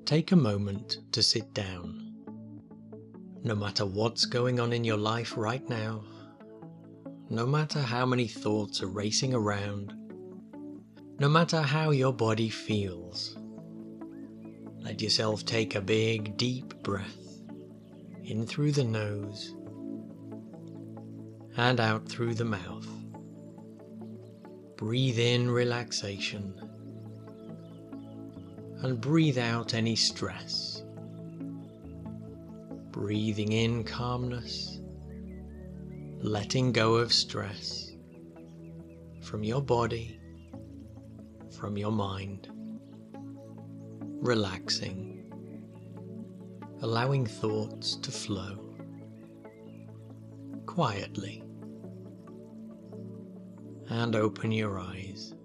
Take a moment to sit down. No matter what's going on in your life right now, no matter how many thoughts are racing around, no matter how your body feels, let yourself take a big, deep breath in through the nose and out through the mouth. Breathe in relaxation and breathe out any stress. Breathing in calmness, letting go of stress from your body, from your mind, relaxing, allowing thoughts to flow quietly, and open your eyes.